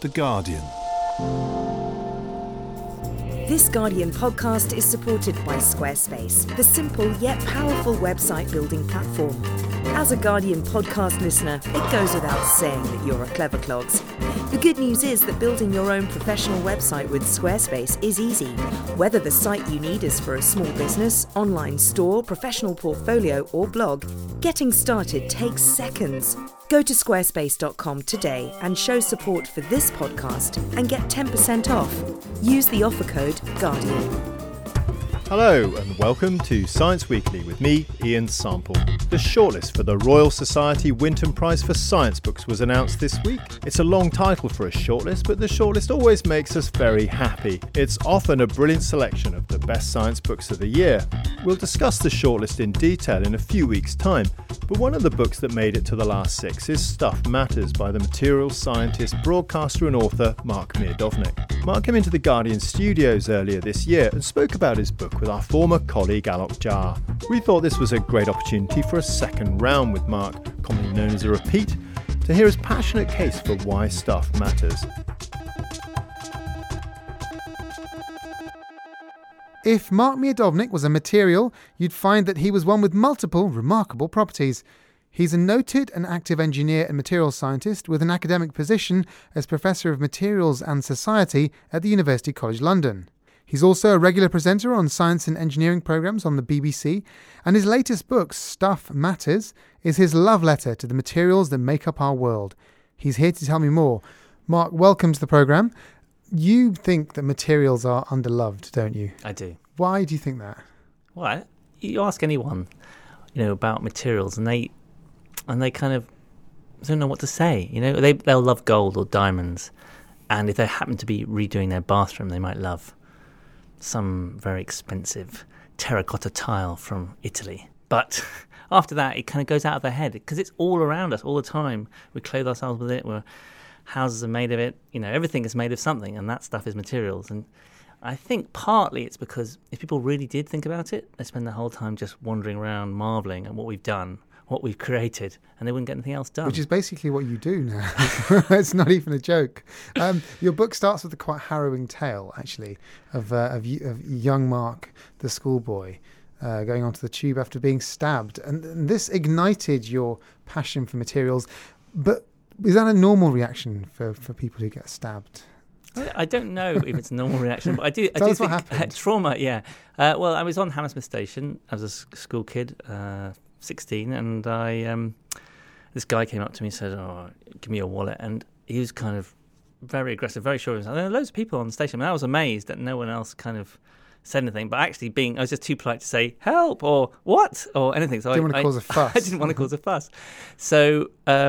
The Guardian. This Guardian podcast is supported by Squarespace, the simple yet powerful website building platform. As a Guardian podcast listener, it goes without saying that you're a clever clogs. The good news is that building your own professional website with Squarespace is easy. Whether the site you need is for a small business, online store, professional portfolio or blog, getting started takes seconds. Go to squarespace.com today and show support for this podcast and get 10% off. Use the offer code GUARDIAN. Hello and welcome to Science Weekly with me, Ian Sample. The shortlist for the Royal Society Winton Prize for Science Books was announced this week. It's a long title for a shortlist, but the shortlist always makes us very happy. It's often a brilliant selection of the best science books of the year. We'll discuss the shortlist in detail in a few weeks' time, but one of the books that made it to the last six is Stuff Matters by the materials scientist, broadcaster and author Mark Miodownik. Mark came into the Guardian studios earlier this year and spoke about his book with our former colleague Alok Jha. We thought this was a great opportunity for a second round with Mark, commonly known as a repeat, to hear his passionate case for why stuff matters. If Mark Miodownik was a material, you'd find that he was one with multiple remarkable properties. He's a noted and active engineer and materials scientist with an academic position as Professor of Materials and Society at the University College London. He's also a regular presenter on science and engineering programmes on the BBC, and his latest book, Stuff Matters, is his love letter to the materials that make up our world. He's here to tell me more. Mark, welcome to the programme. You think that materials are underloved, don't you? I do. Why do you think that? Well, you ask anyone, about materials, and they kind of don't know what to say. They'll love gold or diamonds, and if they happen to be redoing their bathroom, they might love some very expensive terracotta tile from Italy. But after that, it kind of goes out of their head because it's all around us all the time. We clothe ourselves with it. Houses are made of it. Everything is made of something, and that stuff is materials. And I think partly it's because if people really did think about it, they spend the whole time just wandering around marvelling at what we've done, what we've created, and they wouldn't get anything else done. Which is basically what you do now. It's not even a joke. Your book starts with a quite harrowing tale, actually, of young Mark, the schoolboy, going onto the tube after being stabbed. And this ignited your passion for materials. But is that a normal reaction for people who get stabbed? I don't know if it's a normal reaction, but I do Tell us think what happened. Trauma, yeah. Well, I was on Hammersmith Station as a school kid, 16, and this guy came up to me and said, "Oh, give me your wallet," and he was kind of very aggressive, very sure of himself. There were loads of people on the station, and I was amazed that no one else kind of said anything, but actually I was just too polite to say help or what or anything. So Didn't want to cause a fuss. I didn't want to cause a fuss. So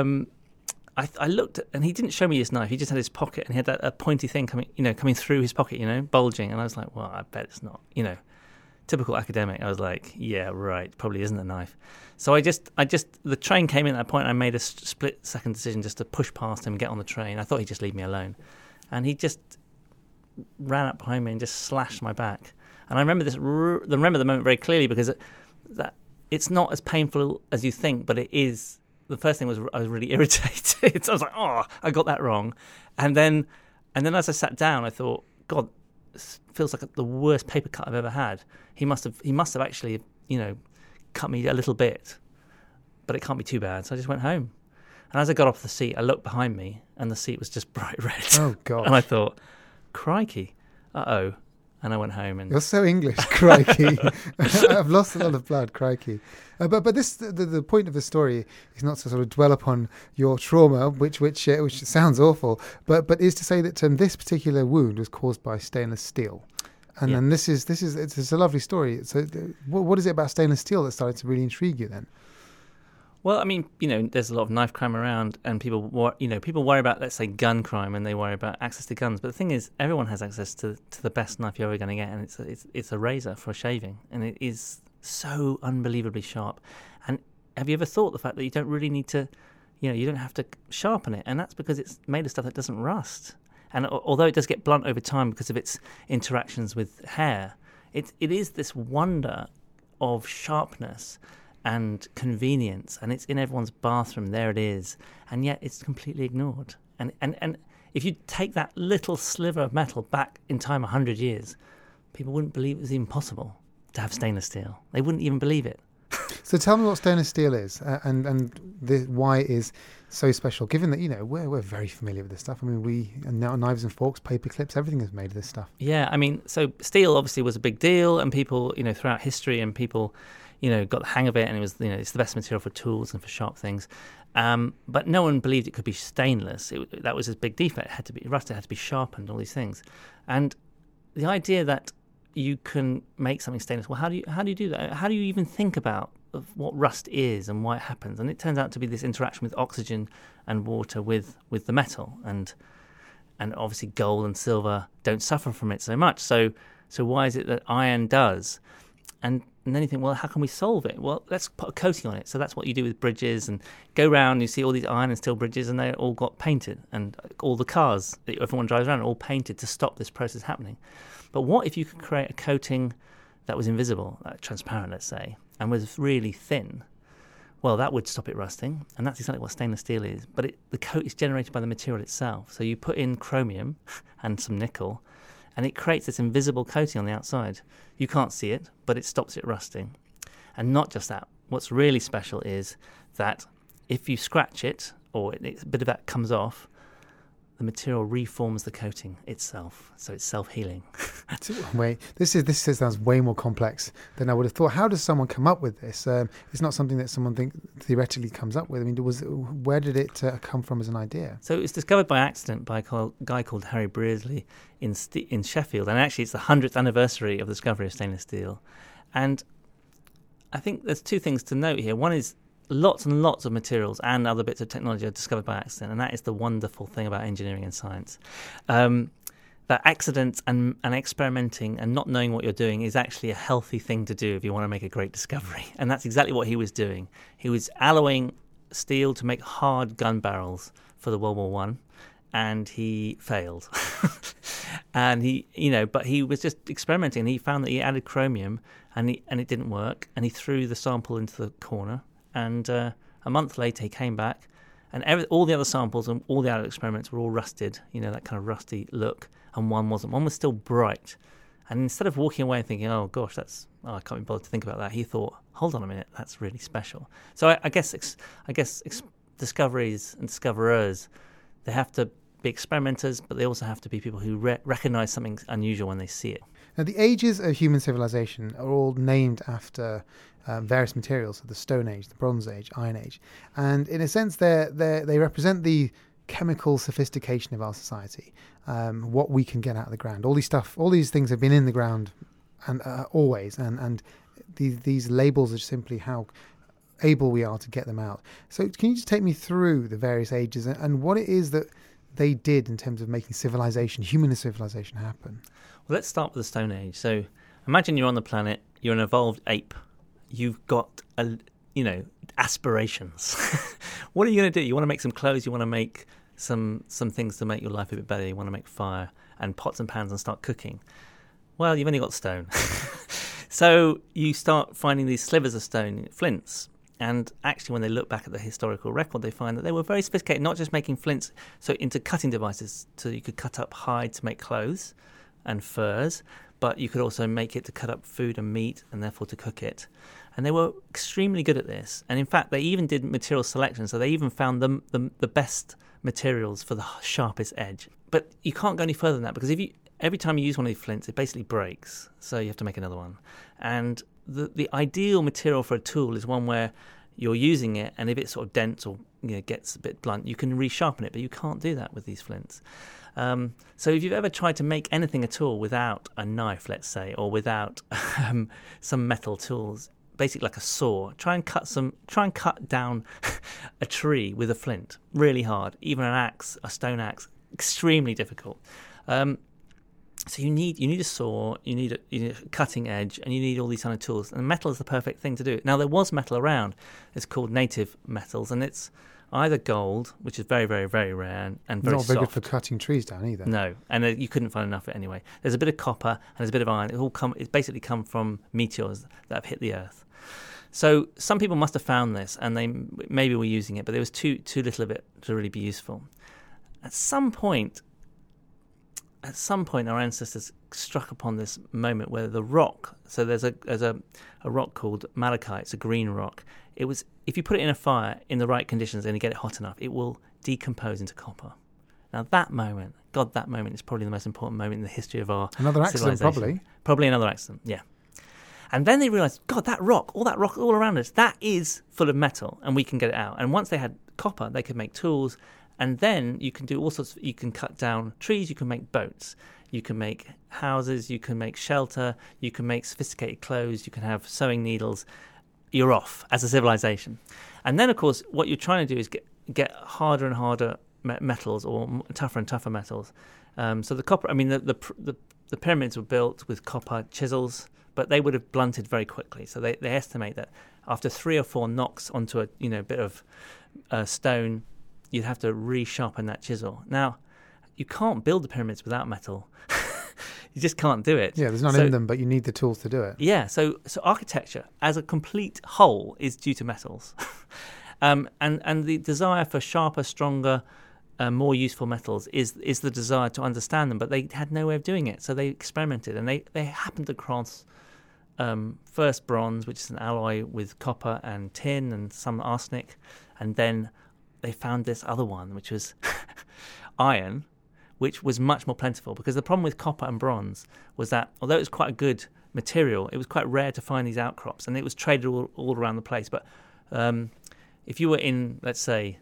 I looked at, and he didn't show me his knife. He just had his pocket, and he had that pointy thing coming through his pocket, bulging. And I was like, well, I bet it's not, typical academic. I was like, yeah, right, probably isn't a knife. So the train came in at that point, and I made a split-second decision just to push past him and get on the train. I thought he'd just leave me alone. And he just ran up behind me and just slashed my back. And I remember the moment very clearly because that it's not as painful as you think, but it is. The first thing was I was really irritated. So I was like, oh, I got that wrong. And then as I sat down, I thought, God, this feels like the worst paper cut I've ever had. He must have actually, cut me a little bit, but it can't be too bad. So I just went home. And as I got off the seat, I looked behind me, and the seat was just bright red. Oh, God. And I thought, crikey, uh-oh. And I went home. And You're so English, crikey. I've lost a lot of blood, crikey. But this the point of the story is not to sort of dwell upon your trauma, which sounds awful, but is to say that this particular wound was caused by stainless steel. And then this is a lovely story. So what is it about stainless steel that started to really intrigue you then? Well, I mean, there's a lot of knife crime around, and people worry about, let's say, gun crime, and they worry about access to guns. But the thing is, everyone has access to the best knife you're ever going to get, and it's a razor for shaving, and it is so unbelievably sharp. And have you ever thought the fact that you don't really need to, you don't have to sharpen it, and that's because it's made of stuff that doesn't rust. And although it does get blunt over time because of its interactions with hair, it is this wonder of sharpness and convenience, and it's in everyone's bathroom. There it is, and yet it's completely ignored. And if you take that little sliver of metal back in time 100 years, people wouldn't believe it was even possible to have stainless steel. They wouldn't even believe it. So tell me what stainless steel is and why it is so special, given that, we're very familiar with this stuff. I mean, now knives and forks, paper clips, everything is made of this stuff. Yeah, I mean, so steel obviously was a big deal, and people, throughout history, and people, got the hang of it, and it was, it's the best material for tools and for sharp things. But no one believed it could be stainless. That was a big defect. It had to be rusted, it had to be sharpened, all these things. And the idea that you can make something stainless, well, how do you do that? How do you even think about what rust is and why it happens? And it turns out to be this interaction with oxygen and water with the metal, and obviously gold and silver don't suffer from it so much. So why is it that iron does? And then you think, well, how can we solve it? Well, let's put a coating on it. So that's what you do with bridges, and go around, you see all these iron and steel bridges, and they all got painted, and all the cars that everyone drives around are all painted to stop this process happening. But what if you could create a coating that was invisible, transparent, let's say, and was really thin? Well, that would stop it rusting, and that's exactly what stainless steel is. But the coat is generated by the material itself. So you put in chromium and some nickel, and it creates this invisible coating on the outside. You can't see it, but it stops it rusting. And not just that. What's really special is that if you scratch it, or a bit of that comes off, the material reforms the coating itself, so it's self-healing. Wait, this sounds way more complex than I would have thought. How does someone come up with this? It's not something that someone theoretically comes up with. I mean, where did it come from as an idea? So it was discovered by accident by a guy called Harry Brearsley in Sheffield, and actually it's the 100th anniversary of the discovery of stainless steel. And I think there's two things to note here. One is lots and lots of materials and other bits of technology are discovered by accident, and that is the wonderful thing about engineering and science. That accidents and experimenting and not knowing what you're doing is actually a healthy thing to do if you want to make a great discovery. And that's exactly what he was doing. He was alloying steel to make hard gun barrels for the World War One, and he failed. And but he was just experimenting, and he found that he added chromium, and it didn't work, and he threw the sample into the corner. And a month later, he came back, and all the other samples and all the other experiments were all rusted, that kind of rusty look, and one wasn't. One was still bright. And instead of walking away and thinking, oh, gosh, I can't be bothered to think about that, he thought, hold on a minute, that's really special. So I guess discoveries and discoverers, they have to be experimenters, but they also have to be people who recognize something unusual when they see it. Now, the ages of human civilization are all named after various materials, so the Stone Age, the Bronze Age, Iron Age. And in a sense, they represent the chemical sophistication of our society, what we can get out of the ground. All these things have been in the ground and always, and these labels are simply how able we are to get them out. So can you just take me through the various ages and what it is that they did in terms of making human civilization happen? Well, let's start with the Stone Age. So imagine you're on the planet, you're an evolved ape. You've got, aspirations. What are you going to do? You want to make some clothes, you want to make some things to make your life a bit better. You want to make fire and pots and pans and start cooking. Well, you've only got stone. So you start finding these slivers of stone, flints. And actually, when they look back at the historical record, they find that they were very sophisticated, not just making flints, so into cutting devices, so you could cut up hide to make clothes and furs, but you could also make it to cut up food and meat, and therefore to cook it. And they were extremely good at this. And in fact, they even did material selection, so they even found the best materials for the sharpest edge. But you can't go any further than that, because every time you use one of these flints, it basically breaks, so you have to make another one. And the ideal material for a tool is one where you're using it, and if it sort of dents or gets a bit blunt, you can resharpen it, but you can't do that with these flints. So if you've ever tried to make anything at all without a knife, let's say, or without some metal tools, basically like a saw, try and cut down a tree with a flint, really hard. Even an axe, a stone axe, extremely difficult. So you need a saw, you need a cutting edge, and you need all these kind of tools. And metal is the perfect thing to do. Now, there was metal around. It's called native metals, and it's either gold, which is very, very, very rare and very soft. Not very good for cutting trees down either. No, and you couldn't find enough of it anyway. There's a bit of copper and there's a bit of iron. It's basically come from meteors that have hit the Earth. So some people must have found this, and they maybe were using it, but there was too little of it to really be useful. at some point, our ancestors struck upon this moment where the rock. So there's a rock called malachite. It's a green rock. It was, if you put it in a fire in the right conditions and you get it hot enough, it will decompose into copper. Now that moment is probably the most important moment in the history of our Another accident, probably another accident. Yeah. And then they realised, God, all that rock all around us, that is full of metal, and we can get it out. And once they had copper, they could make tools. And then you can do all sorts you can cut down trees, you can make boats, you can make houses, you can make shelter, you can make sophisticated clothes, you can have sewing needles. You're off as a civilization. And then, of course, what you're trying to do is get harder and harder metals, or tougher and tougher metals. So the copper, the pyramids were built with copper chisels, but they would have blunted very quickly. So they estimate that after 3 or 4 knocks onto a bit of stone, you'd have to resharpen that chisel. Now, you can't build the pyramids without metal. You just can't do it. Yeah, there's none in them, but you need the tools to do it. Yeah, so architecture as a complete whole is due to metals. And the desire for sharper, stronger, more useful metals is the desire to understand them, but they had no way of doing it. So they experimented, and they happened across first bronze, which is an alloy with copper and tin and some arsenic, and then they found this other one, which was iron, which was much more plentiful, because the problem with copper and bronze was that although it was quite a good material, it was quite rare to find these outcrops, and it was traded all around the place. But if you were in, let's say,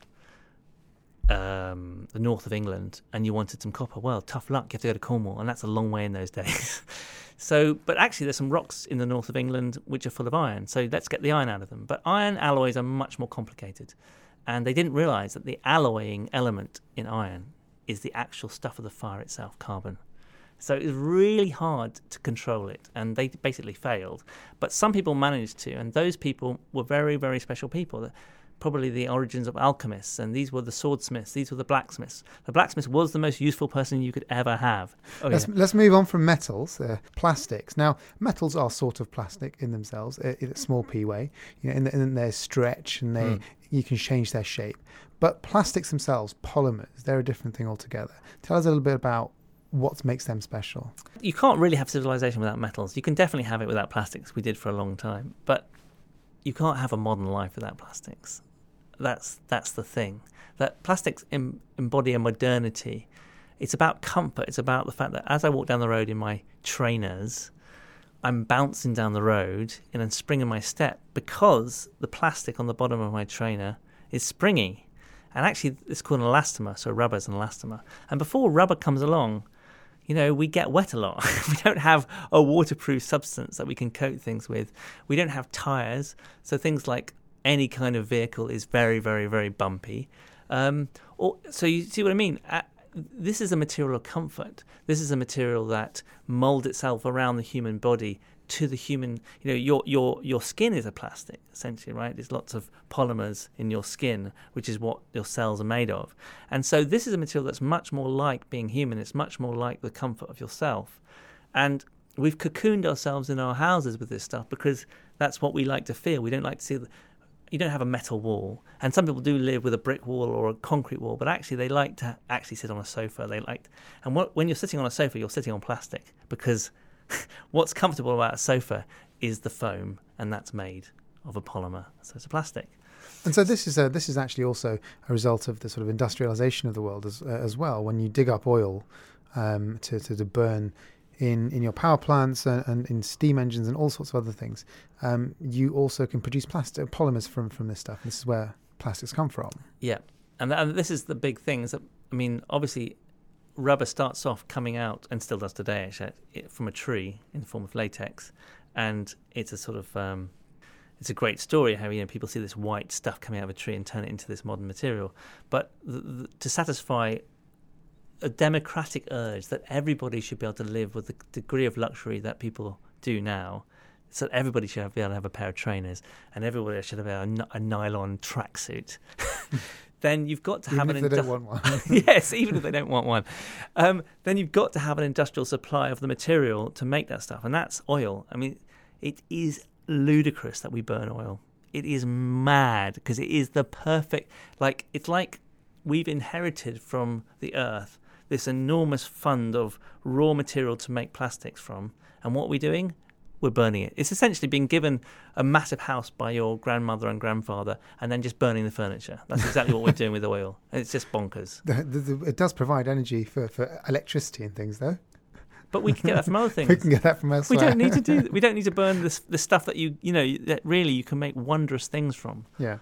the north of England and you wanted some copper, well, tough luck, you have to go to Cornwall, and that's a long way in those days. But actually there's some rocks in the north of England which are full of iron, so let's get the iron out of them. But iron alloys are much more complicated, and they didn't realise that the alloying element in iron is the actual stuff of the fire itself, carbon. So it was really hard to control it, and they basically failed. But some people managed to, and those people were very, very special people. Probably the origins of alchemists, and these were the swordsmiths, these were the blacksmiths. The blacksmith was the most useful person you could ever have. Let's move on from metals, plastics. Now, metals are sort of plastic in themselves, in a small p way. And they stretch, and you can change their shape. But plastics themselves, polymers, they're a different thing altogether. Tell us a little bit about what makes them special. You can't really have civilization without metals. You can definitely have it without plastics. We did for a long time. But you can't have a modern life without plastics. That's the thing. That plastics embody a modernity. It's about comfort. It's about the fact that as I walk down the road in my trainers, I'm bouncing down the road in a spring in my step, because the plastic on the bottom of my trainer is springy. And actually, it's called an elastomer, so rubber is an elastomer. And before rubber comes along, we get wet a lot. We don't have a waterproof substance that we can coat things with. We don't have tyres, so things like any kind of vehicle is very, very, very bumpy. So you see what I mean? This is a material of comfort. This is a material that molds itself around the human body to the human. Your skin is a plastic, essentially, right? There's lots of polymers in your skin, which is what your cells are made of. And so this is a material that's much more like being human. It's much more like the comfort of yourself. And we've cocooned ourselves in our houses with this stuff because that's what we like to feel. We don't like to see you don't have a metal wall, and some people do live with a brick wall or a concrete wall, but actually they like to actually sit on a sofa. When you're sitting on a sofa, you're sitting on plastic, because what's comfortable about a sofa is the foam, and that's made of a polymer, so it's a plastic. And so this is actually also a result of the sort of industrialization of the world as well. When you dig up oil to burn in your power plants and in steam engines and all sorts of other things, you also can produce polymers from this stuff. This is where plastics come from. Yeah, and this is the big thing. Is that, obviously, rubber starts off coming out, and still does today, actually, from a tree in the form of latex, and it's a sort of it's a great story how people see this white stuff coming out of a tree and turn it into this modern material. But to satisfy a democratic urge that everybody should be able to live with the degree of luxury that people do now, so that everybody should be able to have a pair of trainers and everybody should have a nylon tracksuit, then you've got to have even if they don't want one. Yes, even if they don't want one. Then you've got to have an industrial supply of the material to make that stuff, and that's oil. It is ludicrous that we burn oil. It is mad, because it is the perfect, it's like we've inherited from the Earth this enormous fund of raw material to make plastics from. And what are we doing? We're burning it. It's essentially being given a massive house by your grandmother and grandfather and then just burning the furniture. That's exactly what we're doing with oil. It's just bonkers. It does provide energy for electricity and things, though. But we can get that from other things. We can get that from elsewhere. We don't need to do. We don't need to burn the stuff that that really you can make wondrous things from. Yeah.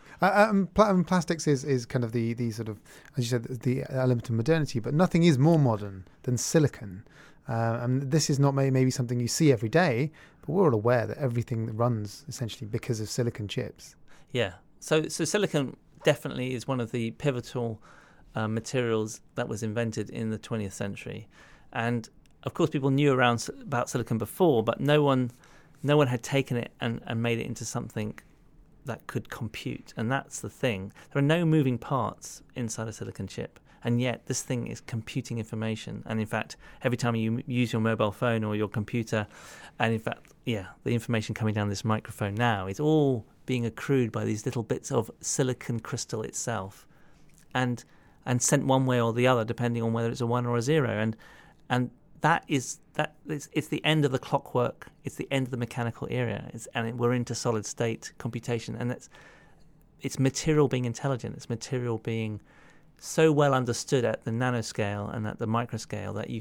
Plastics is kind of the sort of, as you said, the element of modernity, but nothing is more modern than silicon. And this is not maybe something you see every day, but we're all aware that everything runs essentially because of silicon chips. Yeah. So silicon definitely is one of the pivotal materials that was invented in the 20th century. And of course, people knew about silicon before, but no one had taken it and made it into something that could compute. And that's the thing. There are no moving parts inside a silicon chip. And yet this thing is computing information. And in fact, every time you use your mobile phone or your computer, and in fact, the information coming down this microphone now is all being accrued by these little bits of silicon crystal itself and sent one way or the other, depending on whether it's a 1 or a 0. And it's the end of the clockwork. It's the end of the mechanical era. We're into solid state computation. And it's material being intelligent. It's material being so well understood at the nanoscale and at the microscale that you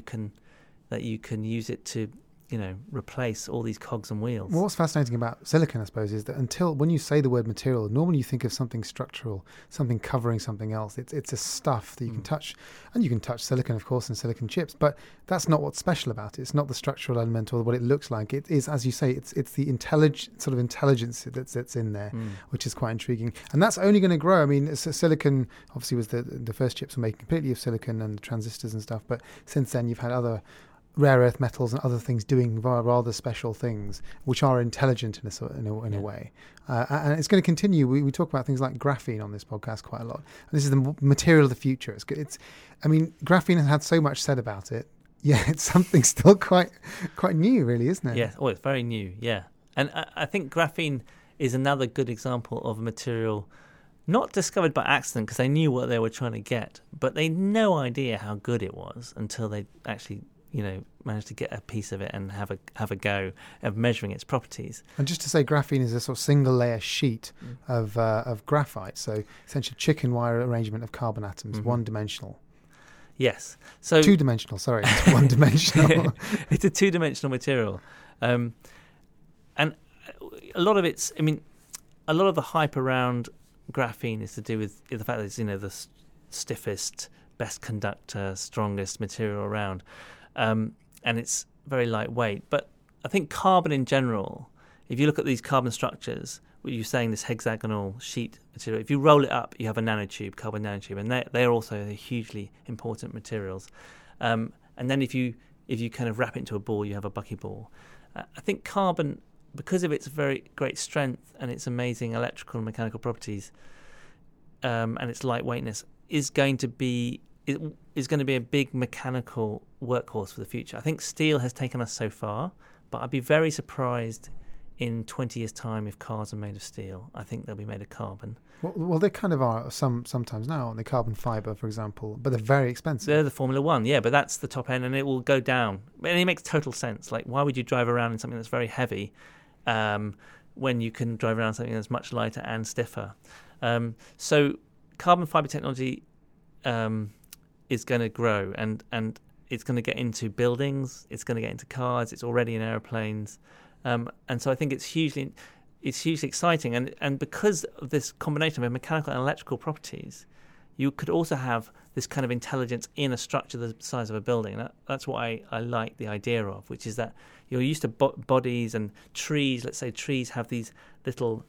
can use it to replace all these cogs and wheels. Well, what's fascinating about silicon, I suppose, is that when you say the word material, normally you think of something structural, something covering something else. It's a stuff that you can touch, and you can touch silicon, of course, and silicon chips, but that's not what's special about it. It's not the structural element or what it looks like. It is, as you say, it's the intelligence that's in there, which is quite intriguing. And that's only going to grow. I mean, silicon obviously was the first chips were made completely of silicon and transistors and stuff, but since then you've had other rare earth metals and other things doing rather special things which are intelligent in a way, and it's going to continue. We talk about things like graphene on this podcast quite a lot, and this is the material of the future. Graphene has had so much said about it. It's something still quite new, really, isn't it? It's very new. And I think graphene is another good example of a material not discovered by accident, because they knew what they were trying to get, but they had no idea how good it was until they actually managed to get a piece of it and have a go of measuring its properties. And just to say, graphene is a sort of single layer sheet of graphite, so essentially chicken wire arrangement of carbon atoms, one-dimensional. Yes. So two-dimensional, sorry, it's one-dimensional. It's a two-dimensional material. And a lot of a lot of the hype around graphene is to do with the fact that it's, the stiffest, best conductor, strongest material around. And it's very lightweight. But I think carbon in general, if you look at these carbon structures, what you're saying, this hexagonal sheet material, if you roll it up, you have a nanotube, carbon nanotube, and they're also hugely important materials. And then if you kind of wrap it into a ball, you have a buckyball. I think carbon, because of its very great strength and its amazing electrical and mechanical properties, and its lightweightness, is going to be a big mechanical workhorse for the future. I think steel has taken us so far, but I'd be very surprised in 20 years' time if cars are made of steel. I think they'll be made of carbon. Well, they kind of are sometimes now, aren't they? Carbon fibre, for example, but they're very expensive. They're the Formula One, but that's the top end, and it will go down. And it makes total sense. Like, why would you drive around in something that's very heavy when you can drive around something that's much lighter and stiffer? So carbon fibre technology is going to grow, and it's going to get into buildings, it's going to get into cars, it's already in aeroplanes, and so I think it's hugely exciting, and because of this combination of mechanical and electrical properties, you could also have this kind of intelligence in a structure the size of a building. That's what I like the idea of, which is that you're used to bodies and trees. Let's say trees have these little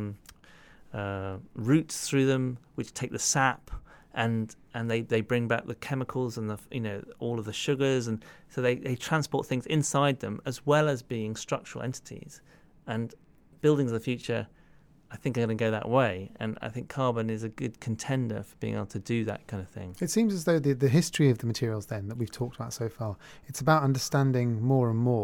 roots through them which take the sap, and they bring back the chemicals and all of the sugars, and so they transport things inside them as well as being structural entities. And buildings of the future, I think, are going to go that way, and I think carbon is a good contender for being able to do that kind of thing. It seems as though the history of the materials then that we've talked about so far, it's about understanding more and more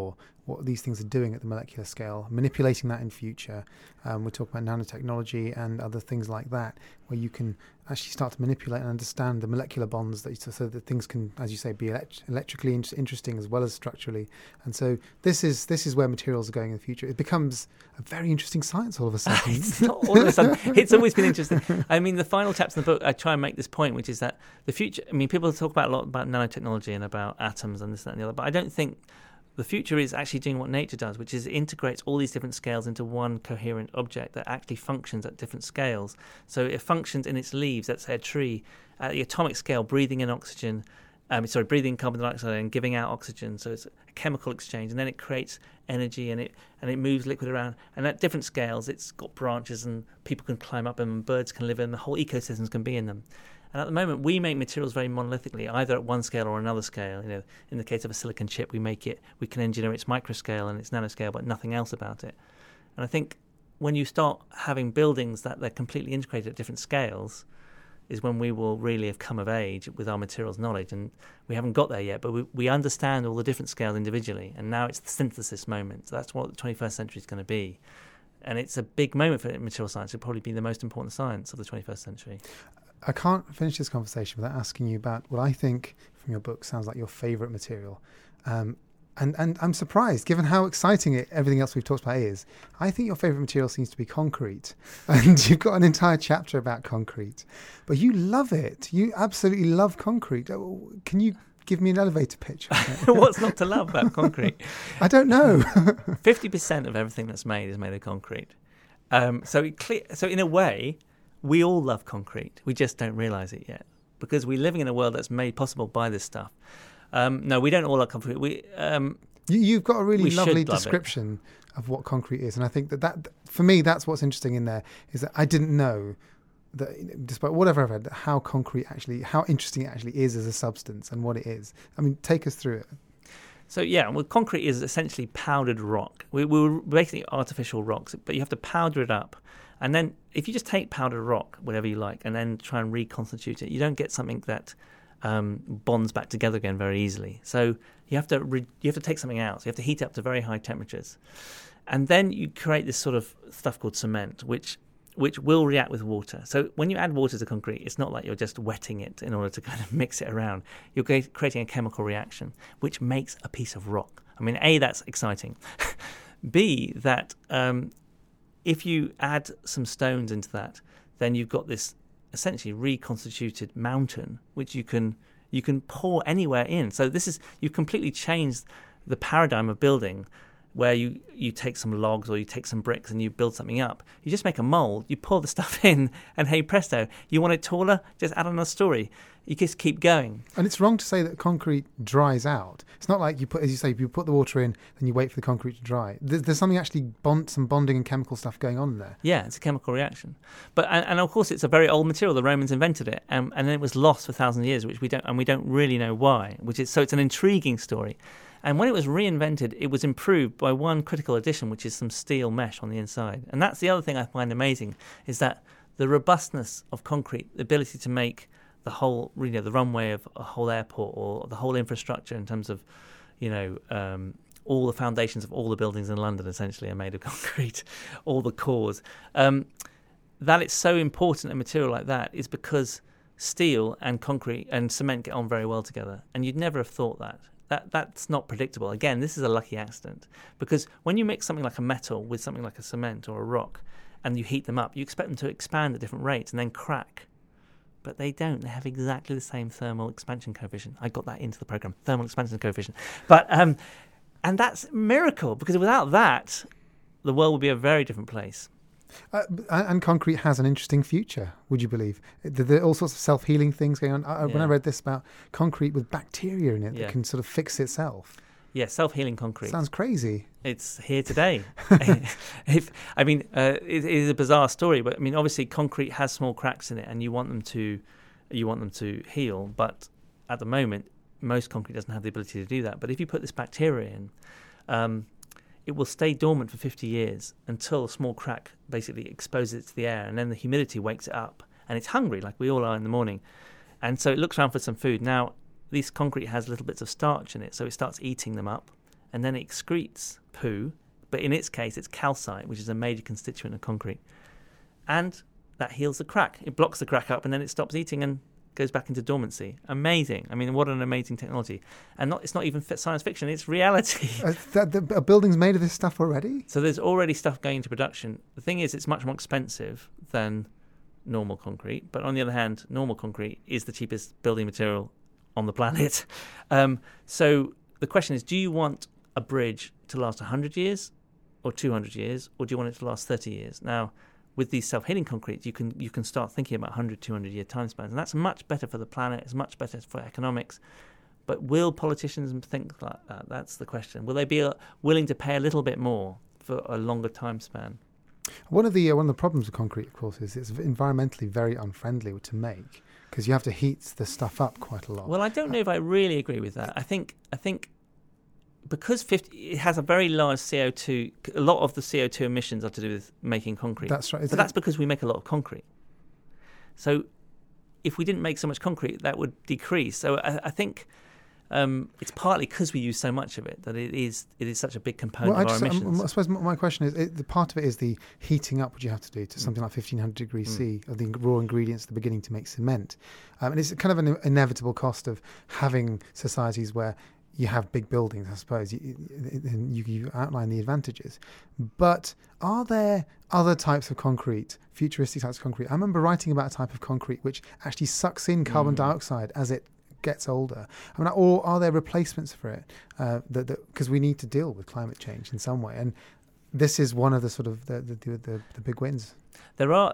what these things are doing at the molecular scale, manipulating that in future. We're talking about nanotechnology and other things like that, where you can actually start to manipulate and understand the molecular bonds so that things can, as you say, be electrically interesting as well as structurally. And so this is where materials are going in the future. It becomes a very interesting science all of a sudden. It's not all of a sudden. It's always been interesting. I mean, the final chapter in the book, I try and make this point, which is that the future, I mean, people talk about a lot about nanotechnology and about atoms and this, that and the other, but I don't think the future is actually doing what nature does, which is integrates all these different scales into one coherent object that actually functions at different scales. So it functions in its leaves, let's say a tree, at the atomic scale, breathing in oxygen, breathing carbon dioxide and giving out oxygen. So it's a chemical exchange, and then it creates energy and it moves liquid around. And at different scales, it's got branches and people can climb up them and birds can live in them, the whole ecosystems can be in them. And at the moment, we make materials very monolithically, either at one scale or another scale. You know, in the case of a silicon chip, we can engineer its microscale and its nanoscale, but nothing else about it. And I think when you start having buildings that they're completely integrated at different scales, is when we will really have come of age with our materials knowledge. And we haven't got there yet, but we understand all the different scales individually. And now it's the synthesis moment. So that's what the 21st century is going to be. And it's a big moment for material science. It'll probably be the most important science of the 21st century. I can't finish this conversation without asking you about what I think from your book sounds like your favourite material. And I'm surprised, given how exciting everything else we've talked about is. I think your favourite material seems to be concrete. And you've got an entire chapter about concrete. But you love it. You absolutely love concrete. Can you give me an elevator pitch on it? What's not to love about concrete? I don't know. 50% of everything that's made is made of concrete. So in a way, we all love concrete. We just don't realise it yet because we're living in a world that's made possible by this stuff. No, we don't all love concrete. You've got a really lovely description of what concrete is. And I think that for me, that's what's interesting in there, is that I didn't know that, despite whatever I've read, how interesting it actually is as a substance and what it is. I mean, take us through it. So concrete is essentially powdered rock. We're basically artificial rocks, but you have to powder it up. And then if you just take powdered rock, whatever you like, and then try and reconstitute it, you don't get something that bonds back together again very easily. So you have to take something out. So you have to heat it up to very high temperatures. And then you create this sort of stuff called cement, which will react with water. So when you add water to concrete, it's not like you're just wetting it in order to kind of mix it around. You're creating a chemical reaction, which makes a piece of rock. I mean, A, that's exciting. B, that if you add some stones into that, then you've got this essentially reconstituted mountain, which you can pour anywhere in. So you've completely changed the paradigm of building, where you take some logs or you take some bricks and you build something up. You just make a mold, you pour the stuff in, and hey presto, you want it taller? Just add another story. You just keep going. And it's wrong to say that concrete dries out. It's not like you put the water in, then you wait for the concrete to dry. There's something actually some bonding and chemical stuff going on there. Yeah, it's a chemical reaction. But and of course it's a very old material. The Romans invented it, and then it was lost for thousands of years, which we don't really know why. So it's an intriguing story. And when it was reinvented, it was improved by one critical addition, which is some steel mesh on the inside. And that's the other thing I find amazing, is that the robustness of concrete, the ability to make the whole, the runway of a whole airport or the whole infrastructure in terms of, all the foundations of all the buildings in London essentially are made of concrete, all the cores. That it's so important a material like that is because steel and concrete and cement get on very well together. And you'd never have thought that. That's not predictable. Again, this is a lucky accident, because when you mix something like a metal with something like a cement or a rock and you heat them up, you expect them to expand at different rates and then crack. But they don't. They have exactly the same thermal expansion coefficient. I got that into the program, thermal expansion coefficient. But and that's a miracle, because without that, the world would be a very different place. And concrete has an interesting future, would you believe? There are all sorts of self-healing things going on. When I read this about concrete with bacteria in it that can sort of fix itself. Yeah, self-healing concrete. Sounds crazy. It's here today. It is a bizarre story, but I mean, obviously, concrete has small cracks in it, and you want them to heal. But at the moment, most concrete doesn't have the ability to do that. But if you put this bacteria in, it will stay dormant for 50 years until a small crack basically exposes it to the air, and then the humidity wakes it up, and it's hungry like we all are in the morning, and so it looks around for some food. Now, this concrete has little bits of starch in it, so it starts eating them up, and then it excretes poo, but in its case, it's calcite, which is a major constituent of concrete. And that heals the crack. It blocks the crack up, and then it stops eating and goes back into dormancy. Amazing. I mean, what an amazing technology. And it's not even science fiction, it's reality. Are buildings made of this stuff already? So there's already stuff going into production. The thing is, it's much more expensive than normal concrete. But on the other hand, normal concrete is the cheapest building material on the planet. So the question is, do you want a bridge to last 100 years or 200 years, or do you want it to last 30 years? Now, with these self-healing concretes, you can start thinking about 100, 200-year time spans, and that's much better for the planet. It's much better for economics. But will politicians think like that? That's the question. Will they be willing to pay a little bit more for a longer time span? One of the problems with concrete, of course, is it's environmentally very unfriendly to make because you have to heat the stuff up quite a lot. Well, I don't know if I really agree with that. I think because it has a very large CO2, a lot of the CO2 emissions are to do with making concrete. That's right. But that's because we make a lot of concrete. So if we didn't make so much concrete, that would decrease. So I think it's partly because we use so much of it that it is such a big component of our emissions. I suppose my question is, the part of it is the heating up, which you have to do to something like 1500 degrees C of the raw ingredients at the beginning to make cement. And it's kind of an inevitable cost of having societies where you have big buildings, I suppose. You outline the advantages. But are there other types of concrete, futuristic types of concrete? I remember writing about a type of concrete which actually sucks in carbon dioxide as it gets older. I mean, or are there replacements for it? Because we need to deal with climate change in some way. And this is one of the sort of the big wins. There are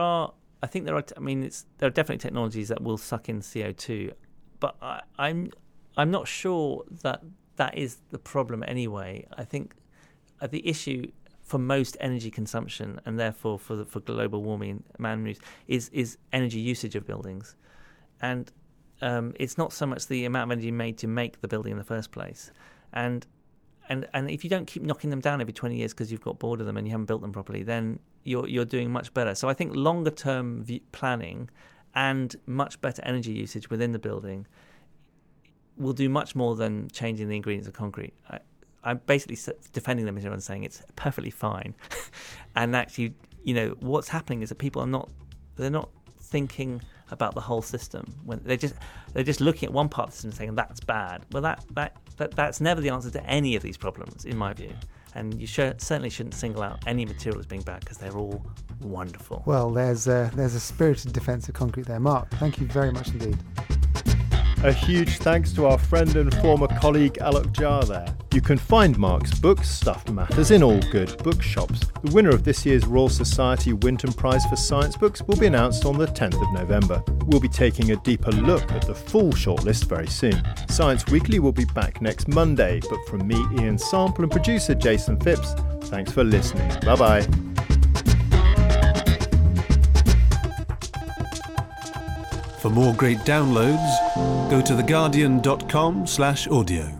definitely technologies that will suck in CO2, but I'm not sure that is the problem anyway. I think the issue for most energy consumption, and therefore for global warming, is energy usage of buildings, and it's not so much the amount of energy made to make the building in the first place, and if you don't keep knocking them down every 20 years because you've got bored of them and you haven't built them properly, then you're doing much better. So I think longer term planning and much better energy usage within the building will do much more than changing the ingredients of concrete. I'm basically defending the material and saying it's perfectly fine. And actually, what's happening is that people they're not thinking about the whole system. When they're just looking at one part of the system and saying that's bad. Well, that's never the answer to any of these problems, in my view. And you certainly shouldn't single out any material as being bad because they're all wonderful. Well, there's a spirited defence of concrete there, Mark. Thank you very much indeed. A huge thanks to our friend and former colleague Alok Jha there. You can find Mark's book, Stuff Matters, in all good bookshops. The winner of this year's Royal Society Winton Prize for Science Books will be announced on the 10th of November. We'll be taking a deeper look at the full shortlist very soon. Science Weekly will be back next Monday, but from me, Ian Sample, and producer Jason Phipps, thanks for listening. Bye-bye. For more great downloads, go to theguardian.com/audio.